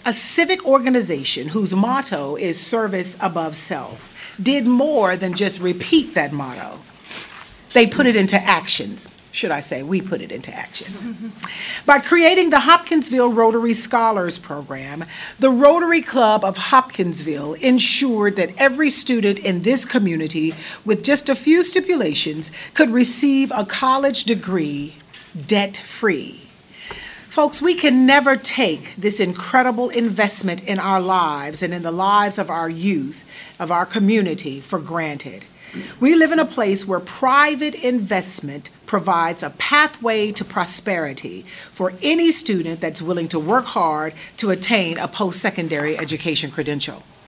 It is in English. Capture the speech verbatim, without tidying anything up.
A civic organization whose motto is service above self did more than just repeat that motto. They put it into actions. Should I say, we put it into actions. By creating the Hopkinsville Rotary Scholars Program, the Rotary Club of Hopkinsville ensured that every student in this community, with just a few stipulations, could receive a college degree debt-free. Folks, we can never take this incredible investment in our lives and in the lives of our youth, of our community, for granted. We live in a place where private investment provides a pathway to prosperity for any student that's willing to work hard to attain a post-secondary education credential.